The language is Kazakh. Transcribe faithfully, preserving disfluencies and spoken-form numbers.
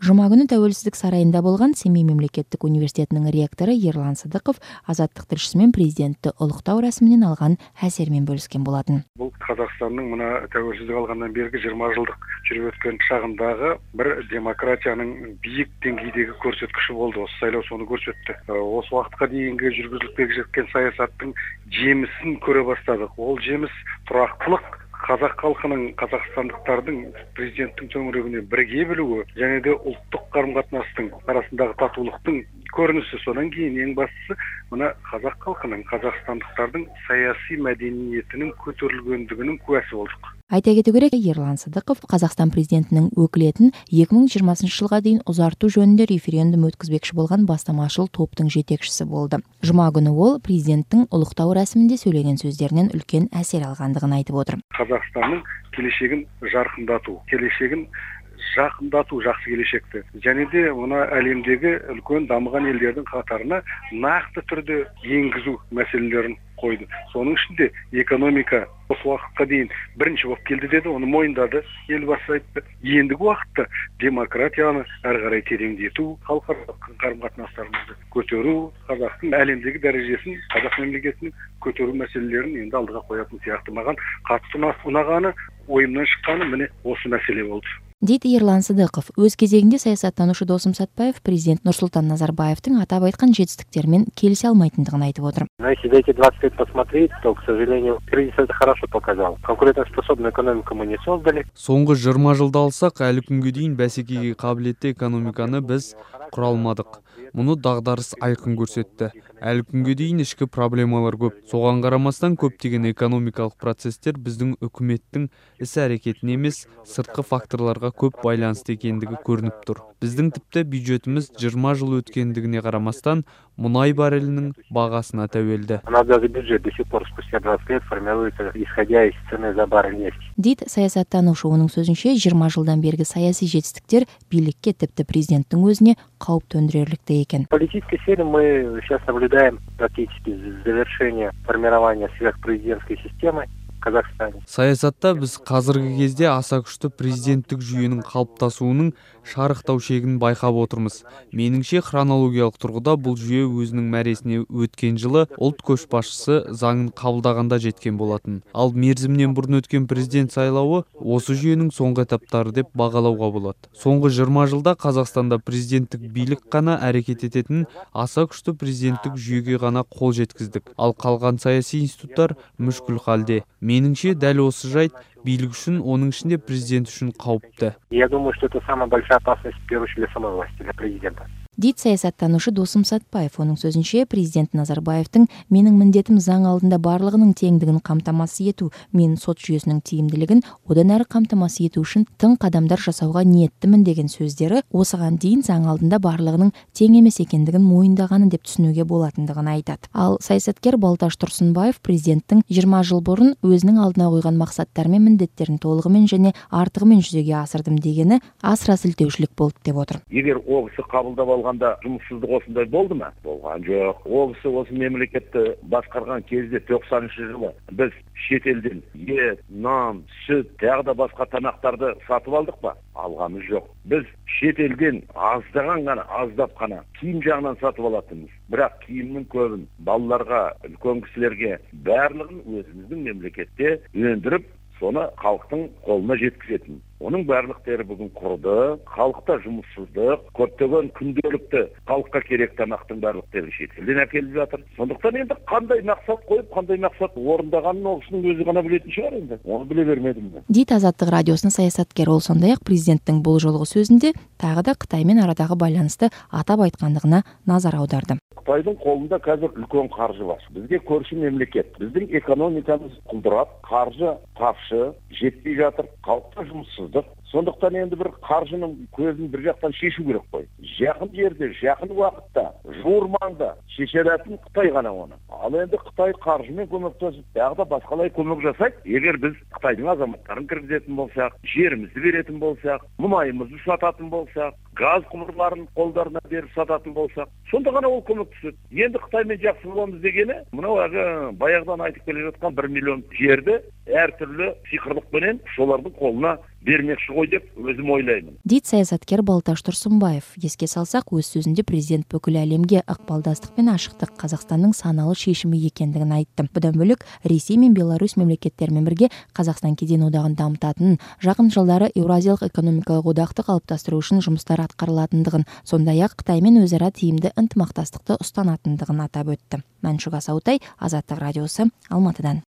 Жұма күні Тәуелсіздік сарайында болған Семей мемлекеттік университетінің ректоры Ерлан Сыдықов азаттық тілшісімен президентті ұлықтау рәсімінен алған әсермен бөліскен болатын. Бұл Қазақстанның мына тәуелсіздік алғаннан бергі жиырма жылдық жүріп өткен шағындағы бір демократияның биік деңгейдегі көрсеткіші болды. Осы сайлау соны көрсетті. Осы уақытқа дейінгі жүргізіліп келе жатқан саясаттың жемісін көре бастадық. Ол жеміс тұрақтылық, қазақ халқының, қазақстандықтардың президенттің төңірегіне бірге білуі, және де ұлттық қарым-қатынастың арасындағы татулықтың көрінісі. Содан кейін ең бастысы мына қазақ халқының, қазақстандықтардың саяси мәдениетінің көтерілгендігінің куәсі болдық. Айта кету керек, Ерлан Сыдықов Қазақстан президентінің өкілетін екі мың жиырмасыншы жылға дейін ұзарту жөнінде референдум өткізбекші болған бастамашыл топтың жетекшісі болды. Жұма күні ол президенттің ұлықтау рәсімінде сөйлеген сөздерінен үлкен әсер алғандығын айтып отыр. Қазақстанның келешегін жарқындату, келешегін жақындату жақсы келешекті. Және де мына әлемдегі үлкен дамыған елдердің қатарына нақты түрде енгізу мәселелерін қойды. Соның ішінде экономика осы уақытқа дейін бірінші болып келді деді, оны мойындады, елбасы айтты. Ендігі уақытта демократияны әрі қарай тереңдету, халықаралық қарым-қатынастарымызды көтеру, қазақтың әлемдегі дәрежесін, қазақ мемлекетінің көтеру мәселелерін енді алдыға қоятын сияқты. Маған қатты ұнағаны, ойымнан шыққаны міне осы мәселе болды. Дейді Ерлан Сыдықов. Өз кезегінде саясаттанушы Досым Сатпаев президент Нұрсұлтан Назарбаевтың атап айтқан жетістіктермен келісе алмайтындығын айтып отыр. Если за эти двадцать лет посмотреть, то, к сожалению, кризис это хорошо показал. Конкурентоспособную экономику мы не создали. Соңғы жиырма жылда алсақ, әлі күнге дейін бәсекеге қабілетті экономиканы біз құра алмадық. Мұны дағдарыс айқын көрсетті. Әлі күнге дейін ішкі проблемалар көп. Соған қарамастан көптеген экономикалық процестер біздің үкіметтің іс-әрекетіне емес, сыртқы факторларға көп байланысты екендігі көрініп тұр. Біздің тіпті бюджетіміз жиырма жыл өткендігіне қарамастан мұнай баррелінің бағасына тәуелді. Дейді саясаттанушы. Оның сөзінше, жиырма жылдан бергі саяси жетістіктер билікке, тіпті президенттің өзіне қауіп төндірерлікті екен. Политической сфере мы сейчас наблюдаем практически завершение формирования сверхпрезидентской системы в Казахстане. Саясатта біз қазіргі кезде аса күшті президенттік жүйенің қалыптасуының шарықтау шегін байқап отырмыз. Меніңше хронологиялық тұрғыда бұл жүйе өзінің мәресіне өткен жылы ұлт көшбасшысы заңын қабылдағанда жеткен болатын. Ал мерзімнен бұрын өткен президент сайлауы осы жүйенің соңғы этаптары деп бағалауға болады. Соңғы жиырма жылда Қазақстанда президенттік билік қана әрекет ететін аса күшті президенттік жүйеге ғана қол жеткіздік. Ал қалған саяси институттар мүшкіл халде. Меніңше дәл осы жайт билік үшін, оның ішінде президент үшін қауіпті. Я думаю, что это самая большая опасность в первую очередь для самой власти, для президента. Дейді саясаттанушы Досым Сатпаев. Оның сөзінше, президент Назарбаевтың менің міндетім заң алдында барлығының теңдігін қамтамасыз ету, мен сот жүйесінің тиімділігін одан әрі қамтамасыз ету үшін тың қадамдар жасауға ниеттімін деген сөздері осыған дейін заң алдында барлығының тең емес екендігін мойындағаны деп түсінуге болатындығын айтады. Ал саясаткер Балташ Тұрсынбаев президенттің жиырма жыл бұрын өзінің алдына қойған мақсаттары мен міндеттерін толығымен және артығымен жүзеге асырдым дегені асыра сілтеушілік болды деп отыр. Егер ол кісі қабылдап алғанда жұмыссыздық осындай болды ма? Болған жоқ. Ол кісі осы мемлекетті басқарған кезде тоқсаныншы жылы біз шетелден ет, нан, сүт, тағы да басқа тамақтарды сатып алдық па? Алғамыз жоқ. Біз шетелден аздаған ғана, аздап қана киім жағынан сатып алатынбыз. Бірақ киімнің көбін балаларға, үлкен кісілерге барлығын өзіміздің мемлекетте өндіріп, соны халықтың қолына жеткізетін. Оның барлықтары бүгін құрды, халықта жұмыссыздық, көптеген күнделікті халыққа керек тамақтың барлықтары шетелден әкеліп жатыр. Сондықтан енді қандай мақсат қойып, қандай мақсат орындағанын ол кісінің өзі ғана білетін шығар енді. Оны біле бермедім мен. Дейді Азаттық радиосының саясаткер. Ол сондай-ақ президенттің бұл жолғы сөзінде тағы да Қытаймен арадағы байланысты атап айтқандығына назар аударды. Қытайдың қолында қазір үлкен қаржы бар. Бізге көрші мемлекет. Біздің экономикамыз құлдырап, қаржы тапшы, жетпей жатыр, халықта жұмыссыздық. Сондықтан енді бір қаржының көзін бір жақтан шешу керек қой. Жақын жерде, жақын уақытта, жуырмаңда шеше алатын Қытай ғана оны. Ал енді Қытай қаржымен көмектесіп, тағы да басқалай көмек жасайды. Егер біз Қытайдың азаматтарын кіргізетін болсақ, жерімізді беретін болсақ, мұнайымызды сататын болсақ, газ құбырларын қолдарына беріп сататын болсақ, сонда ғана ол көмек түседі. Енді Қытаймен жақсы боламыз дегені, мынау әлгі баяғыдан айтып келе жатқан бір миллион жерді әртүрлі сиқырлықпенен солардың қолына бермекші ғой ғой деп өзім ойлаймын, дейді саясаткер Балташ Тұрсынбаев. Еске салсақ, өз сөзінде президент бүкіл әлемге ықпалдастық пен ашықтық Қазақстанның саналы шешімі екендігін айтты. Бұдан бөлек Ресей мен Беларусь мемлекеттерімен бірге Қазақстан кеден одағын дамытатынын, жақын жылдары Еуразиялық экономикалық одақты қалыптастыру үшін жұмыстар атқарылатындығын, сондай-ақ Қытаймен өзара тиімді ынтымақтастықты ұстанатындығын атап өтті. Мәншүк Асаутай, Азаттық радиосы, Алматыдан.